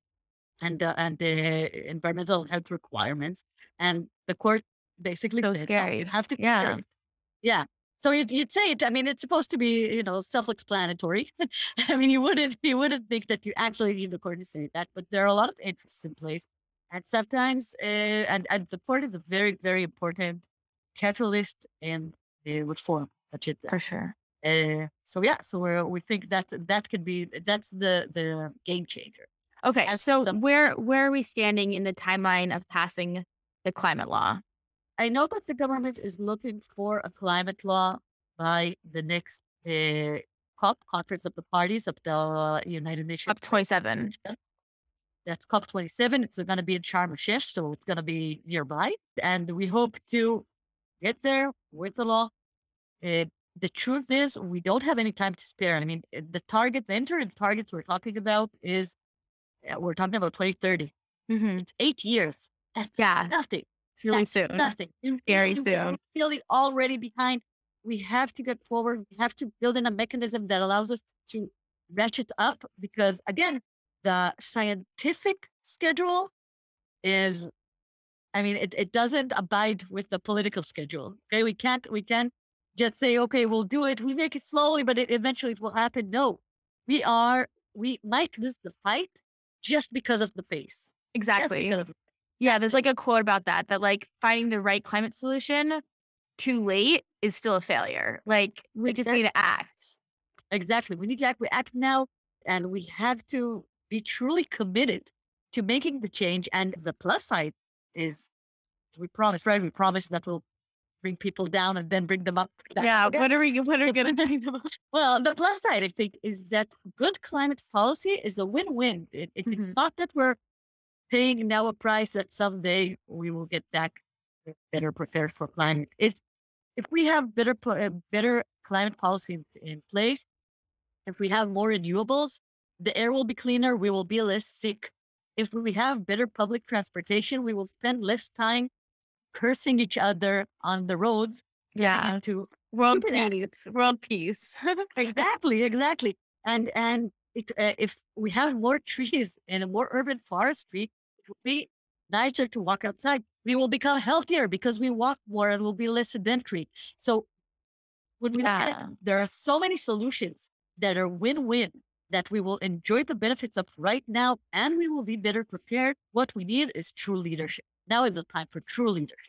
and the environmental health requirements. And the court basically So said, no, you scary. have to consider Yeah. it. Yeah. So you'd say it. I mean, it's supposed to be, self-explanatory. I mean, you wouldn't think that you actually need the court to say that, but there are a lot of interests in place, and sometimes, and the court is a very, very important catalyst in reform such as For that. sure. So yeah, so we think that could be that's the game changer. Okay, As so some, where are we standing in the timeline of passing the climate law? I know that the government is looking for a climate law by the next COP, Conference of the Parties of the United Nations. Up 27. That's COP 27. It's going to be in Sharm el Sheikh, so it's going to be nearby. And we hope to get there with the law. Uh, the truth is, we don't have any time to spare. I mean, the interim targets we're talking about we're talking about 2030. Mhm. It's 8 years. That's Yeah, nothing. really That's soon. nothing. You Very really, we soon. are feeling already behind. We have to get forward. We have to build in a mechanism that allows us to ratchet up because, again, the scientific schedule is, I mean, it doesn't abide with the political schedule. Okay. We can't just say, okay, we'll do it. We make it slowly, but eventually it will happen. No, we might lose the fight just because of the pace. Just Exactly. because of Yeah, that's there's it. like a quote about that like finding the right climate solution too late is still a failure. Like we just need Exactly. to act. Exactly. We need to act. We act now, and we have to be truly committed to making the change. And the plus side is we promise, right? We promise that we'll bring people down and then bring them up back Yeah, again. what are we gonna do? Well, the plus side, I think, is that good climate policy is a win-win. It's Mhm. not that we're paying now a price that someday we will get back better prepared for climate. It's if we have better climate policy in place, if we have more renewables, the air will be cleaner. We will be less sick. If we have better public transportation, we will spend less time cursing each other on the roads, getting Yeah. into World stupid peace. accidents. World peace. Exactly, exactly. And if we have more trees and a more urban forestry, it will be nicer to walk outside. We will become healthier because we walk more and will be less sedentary. So when we look at it, Yeah. there are so many solutions that are win-win that we will enjoy the benefits of right now and we will be better prepared. What we need is true leadership. Now is the time for true leadership,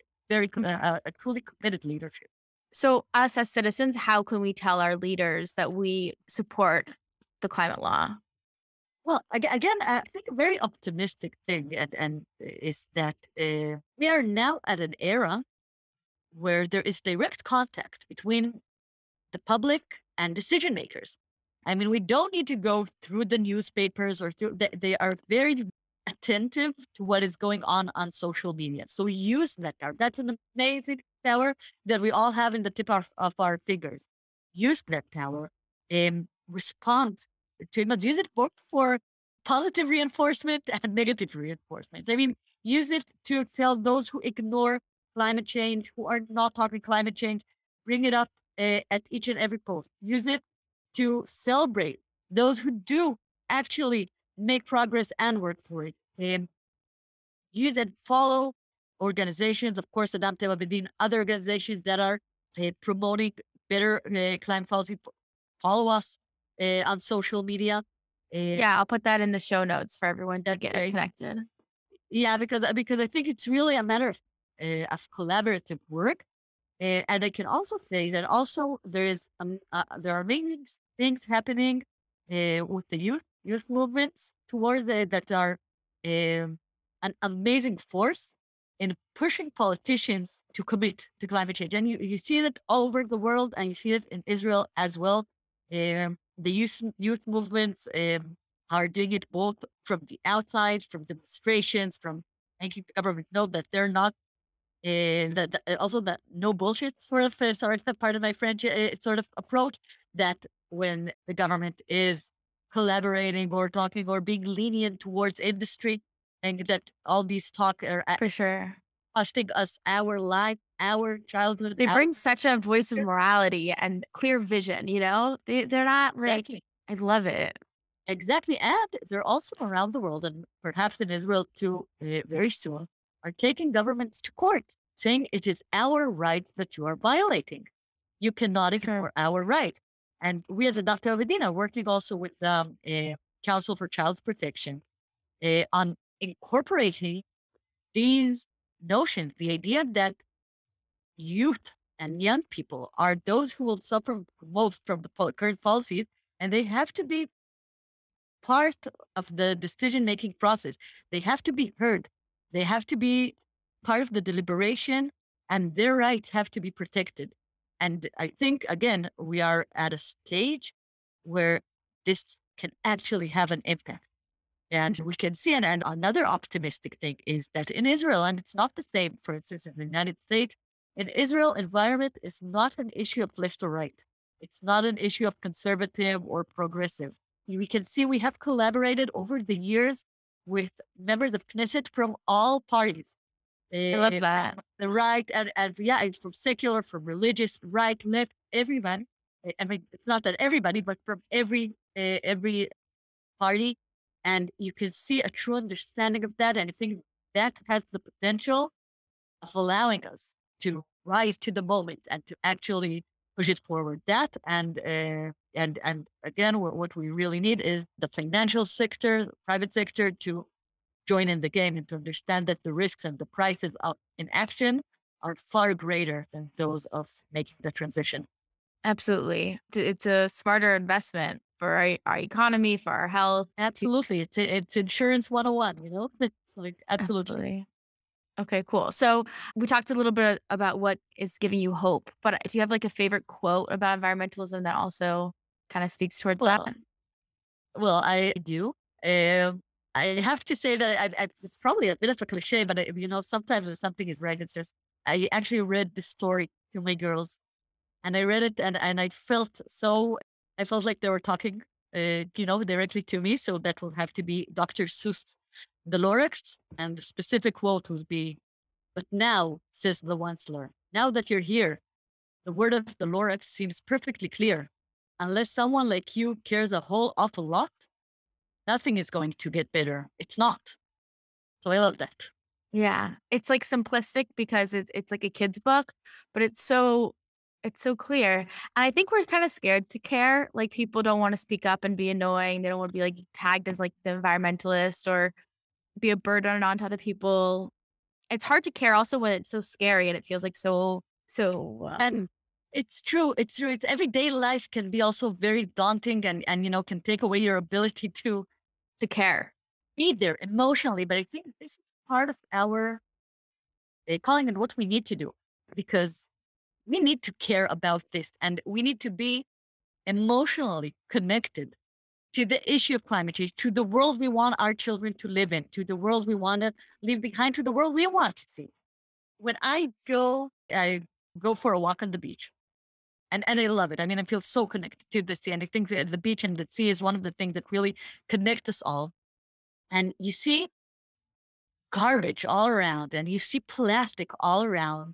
a truly committed leadership. So us as citizens, how can we tell our leaders that we support the climate law? Well, again, I think a very optimistic thing and is that we are now at an era where there is direct contact between the public and decision makers. I mean, we don't need to go through the newspapers or they are very attentive to what is going on social media. So we use that power. That's an amazing power that we all have in the tip of our fingers. Use that power and respond to it. Use it both for positive reinforcement and negative reinforcement. I mean, use it to tell those who ignore climate change, who are not talking climate change, bring it up at each and every post. Use it to celebrate those who do actually make progress and work for it. And use it, follow organizations, of course, Adam Tel Abedin, other organizations that are promoting better climate policy. Follow us on social media. Uh, Yeah, I'll put that in the show notes for everyone to that's get great. connected. Yeah, because I think it's really a matter of collaborative work. And I can also say that also there are amazing things happening with the youth movements towards that are um, an amazing force in pushing politicians to commit to climate change. And you see it all over the world, and you see it in Israel as well. The youth movements are doing it both from the outside, from demonstrations, from making the government know that they're not also that no bullshit sort of part of my French sort of approach, that when the government is collaborating or talking or being lenient towards industry, and that all these talk are For sure. costing us our life, our childhood, They our bring such a voice of future. morality and clear vision, you know? They're not like Exactly. I love it. Exactly. And they're also around the world, and perhaps in Israel too, very soon, are taking governments to court saying it is our right that you are violating. You cannot Sure. ignore our right. And we as a Dr. Avedina are working also with Council for Child's Protection on incorporating these notions, the idea that youth and young people are those who will suffer most from the current policies, and they have to be part of the decision making process. They have to be heard. They have to be part of the deliberation, and their rights have to be protected. And I think, again, we are at a stage where this can actually have an impact. And we can see, and another optimistic thing is that in Israel, and it's not the same, for instance, in the United States, in Israel, environment is not an issue of left or right. It's not an issue of conservative or progressive. We can see we have collaborated over the years with members of Knesset from all parties, I love from that. the right, and yeah, it's from secular, from religious, right, left, everyone. I mean, it's not that everybody, but from every party. And you can see a true understanding of that. And I think that has the potential of allowing us to rise to the moment and to actually push it forward. That and again, what we really need is the financial sector, private sector, to join in the game and to understand that the risks and the prices of inaction are far greater than those of making the transition. Absolutely. It's a smarter investment for our economy, for our health. Absolutely, it's insurance 101. You know, it's like absolutely. Absolutely. Okay, cool. So we talked a little bit about what is giving you hope, but do you have like a favorite quote about environmentalism that also kind of speaks towards that? Well, Well, I do. I have to say that it's probably a bit of a cliche, but sometimes when something is right, it's just, I actually read the story to my girls, and I read it, and I felt like they were talking, directly to me. So that will have to be Dr. Seuss, the Lorax, and the specific quote would be, "But now, says the Onceler, now that you're here, the word of the Lorax seems perfectly clear. Unless someone like you cares a whole awful lot, nothing is going to get better. It's not." So I love that. Yeah. It's like simplistic because it's like a kid's book, but it's so clear. And I think we're kind of scared to care. Like people don't want to speak up and be annoying. They don't want to be like tagged as like the environmentalist or be a burden onto other people. It's hard to care also when it's so scary and it feels like so And it's true. It's true. It's everyday life can be also very daunting, and can take away your ability to to care. be there emotionally. But I think this is part of our calling and what we need to do, because we need to care about this, and we need to be emotionally connected to the issue of climate change, to the world we want our children to live in, to the world we want to leave behind, to the world we want to see. When I go for a walk on the beach, and I love it. I mean, I feel so connected to the sea, and I think that the beach and the sea is one of the things that really connect us all. And you see garbage all around, and you see plastic all around,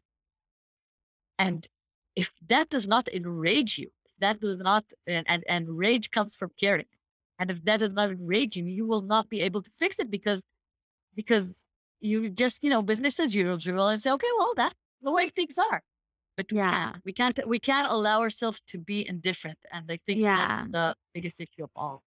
and if that does not enrage you, if that does not, and rage comes from caring, and if that does not enrage you, you will not be able to fix it, because you just, business as usual, and say, okay, well, that's the way things are. But we Yeah. can't. We can't allow ourselves to be indifferent. And I think that's Yeah. the biggest issue of all.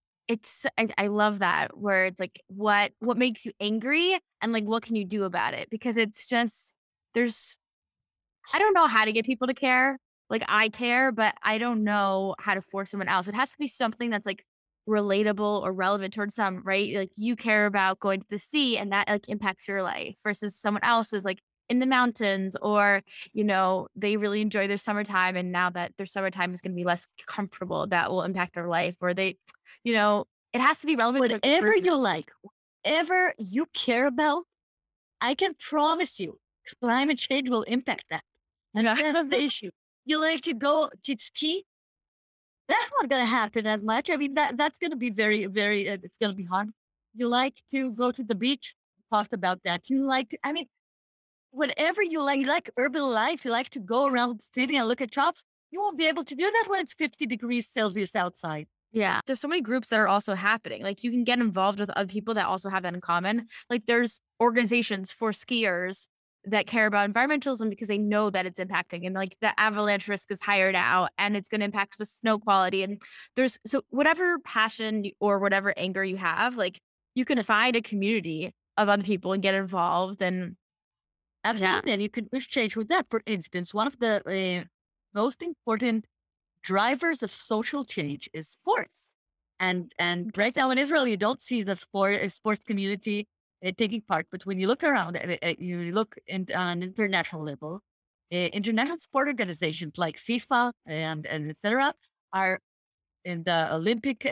I love that where it's like what makes you angry and like what can you do about it? Because it's just there's I don't know how to get people to care. Like, I care, but I don't know how to force someone else. It has to be something that's, like, relatable or relevant towards them, right? Like, you care about going to the sea, and that, like, impacts your life versus someone else is, like, in the mountains or, they really enjoy their summertime, and now that their summertime is gonna be less comfortable, that will impact their life, or you know, it has to be relevant to a Whatever group. you like, whatever you care about, I can promise you climate change will impact that. And Yeah. that's the issue. You like to go to ski? That's not going to happen as much. I mean, that's going to be very, very, it's going to be hard. You like to go to the beach? Talked about that. You like to, I mean, whatever you like urban life, you like to go around the city and look at shops, you won't be able to do that when it's 50 degrees Celsius outside. Yeah. There's so many groups that are also happening. Like, you can get involved with other people that also have that in common. Like, there's organizations for skiers that care about environmentalism because they know that it's impacting, and, like, the avalanche risk is higher now, and it's gonna impact the snow quality, and there's so whatever passion or whatever anger you have, like, you can find a community of other people and get involved, and yeah. Absolutely. And you can push change with that. For instance, one of the most important drivers of social change is sports. And right now in Israel, you don't see the sports community taking part. But when you look around, you look on an international level, international sport organizations like FIFA and etc. are in the Olympic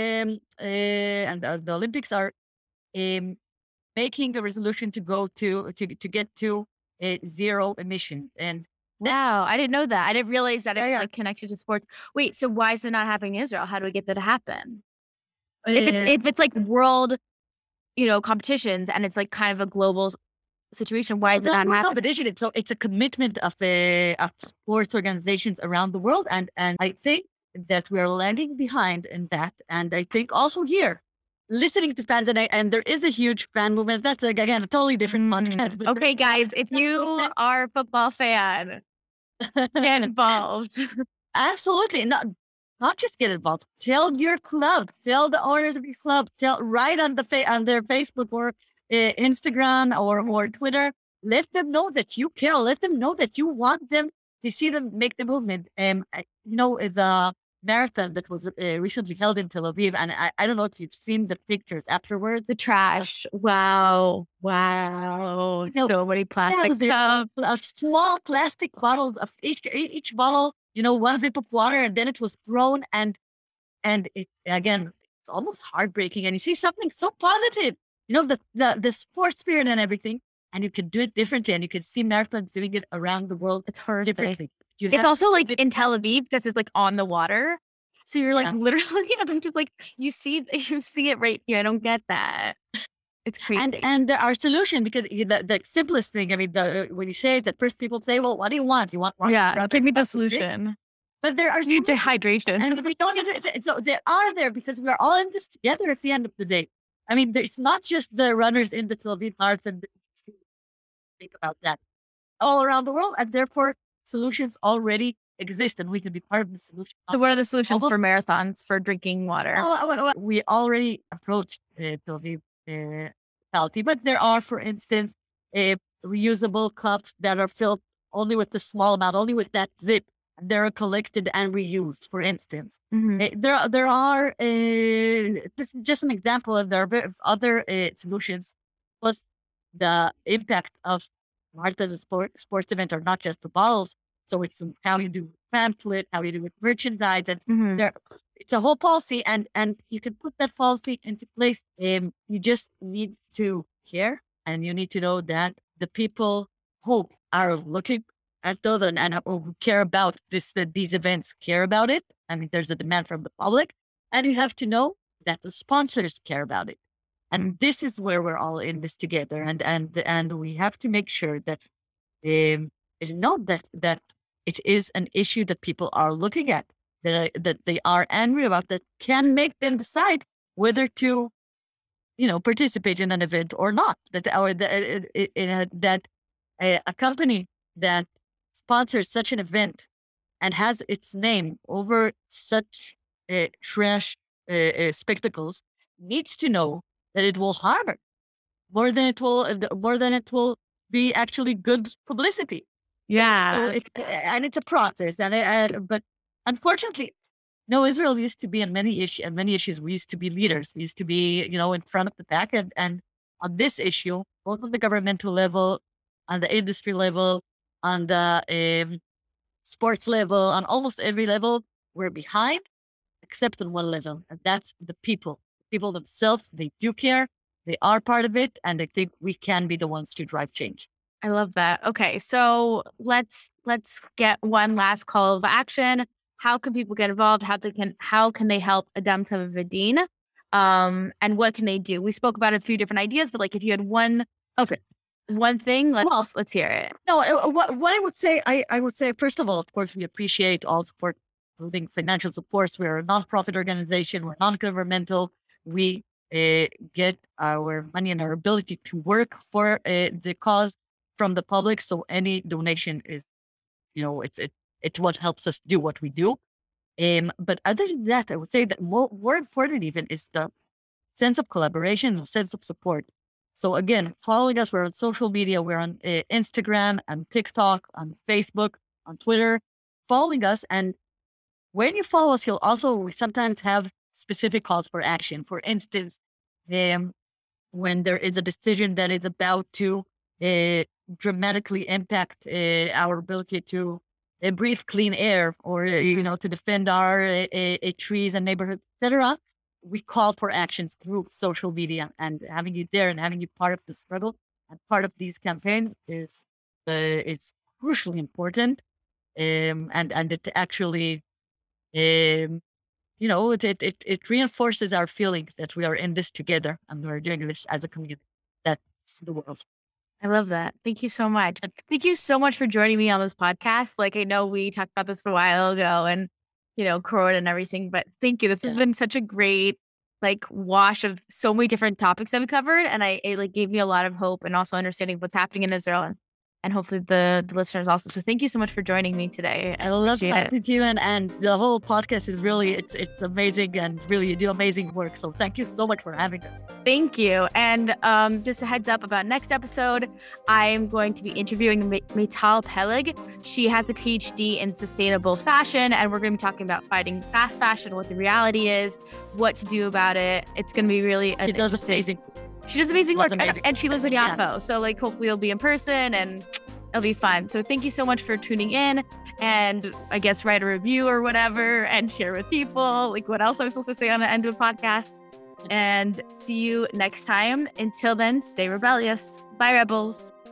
and the Olympics are um, making a resolution to go to get to zero emission. And that, Wow, I didn't know that. I didn't realize that yeah, it's, yeah. like, connected to sports. Wait, so why is it not happening in Israel? How do we get that to happen? If it's Uh, if it's, like, world, competitions and it's, like, kind of a global situation, why Well, is it not not more happening? competition. It's a commitment of sports organizations around the world, and I think that we are lagging behind in that. And I think also here, listening to fans, and there is a huge fan movement. That's like again a totally different podcast. But Okay, guys, if you are a football fan, get involved. absolutely not just get involved. Tell your club, tell the owners of your club, tell right on on their Facebook or Instagram or Twitter. Let them know that you care. Let them know that you want them to see them make the movement. The marathon that was recently held in Tel Aviv, and I don't know if you've seen the pictures afterwards. The trash. Wow. Wow. You know, So many plastic thousands cups. of small plastic bottles of each bottle, one sip of water, and then it was thrown. And it again, it's almost heartbreaking. And you see something so positive, the sports spirit and everything, and you can do it differently, and you can see marathons doing it around the world It's horrific. differently. You It's have also, like, to, in Tel Aviv because it's, like, on the water. So you're, like, yeah. literally I'm just, like, you see it right here. I don't get that. It's And crazy. and our solution, because the simplest thing, I mean, when you say it, at first people say, "Well, what do you want? You want water?" Yeah, give me the solution. But there are solutions. Dehydration. And we don't so they are there because we are all in this together at the end of the day. I mean, it's not just the runners in the Tel Aviv Marathon that think about that. All around the world, and therefore solutions already exist, and we can be part of the solution. So what are the solutions Although for marathons for drinking water? we already approached Tel Aviv municipality, but there are, for instance, reusable cups that are filled only with the small amount, only with that zip. They're collected and reused, for instance. Mhm. There are this is just an example, and there are other solutions. Plus, the impact of marathon sports event are not just the bottles. So it's how you do pamphlet, how you do with merchandise, and Mhm. there it's a whole policy, and you can put that policy into place. You just need to care, and you need to know that the people who are looking at those and who care about these events care about it. I mean, there's a demand from the public, and you have to know that the sponsors care about it. And this is where we're all in this together, and we have to make sure that it's not that it is an issue that people are looking at, that they are angry about, that can make them decide whether to participate in an event or not. That a company that sponsors such an event and has its name over such trash spectacles needs to know that it will harm her more than it will be actually good publicity. So Yeah. and it's a process, but unfortunately, no, Israel used to be in many issues. We used to be leaders. We used to be, in front of the pack, and on this issue, both on the governmental level, on the industry level, on the sports level, on almost every level, we're behind, except on one level, and that's the people. People themselves, they do care. They are part of it, and I think we can be the ones to drive change. I love that. Okay, so let's get one last call of action. How can people get involved? How can they help Adam Tavadin? And what can they do? We spoke about a few different ideas, but like if you had Okay. one thing, let's Well, let's hear it. no, what I would say, I would say, first of all, of course, we appreciate all support, including financial support. We're a nonprofit organization. We're non-governmental. We get our money and our ability to work for the cause from the public. So any donation is, it's what helps us do what we do. But other than that, I would say that more important even is the sense of collaboration, a sense of support. So again, following us, we're on social media, we're on Instagram and TikTok, on Facebook, on Twitter, following us. And when you follow us, we sometimes have specific calls for action. For instance, um, when there is a decision that is about to uh, dramatically impact our ability to breathe clean air, or to defend our trees and neighborhoods, etc., we call for actions through social media, and having you there and having you part of the struggle and part of these campaigns is it's crucially important. And it actually it reinforces our feeling that we are in this together and we're doing this as a community. That's the world. I love that. Thank you so much. Thank you so much for joining me on this podcast. Like I know we talked about this a while ago and Corona and everything, but thank you. This has Yeah. been such a great like wash of so many different topics that we covered. And it like gave me a lot of hope and also understanding what's happening in Israel and hopefully the listeners also. So thank you so much for joining me today. I love appreciate it. talking to you, and the whole podcast is really it's amazing, and really you do amazing work. So thank you so much for having us. Thank you. And just a heads up about next episode, I'm going to be interviewing Mital Peleg. She has a PhD in sustainable fashion, and we're going to be talking about fighting fast fashion, what the reality is, what to do about it. It's going to be really She does amazing. She does amazing work, amazing. and she lives in Yeah. Yafo. So like hopefully it'll be in person and it'll be fun. So thank you so much for tuning in, and I guess write a review or whatever and share with people. Like what else am I supposed to say on the end of the podcast? And see you next time. Until then, stay rebellious. Bye, rebels.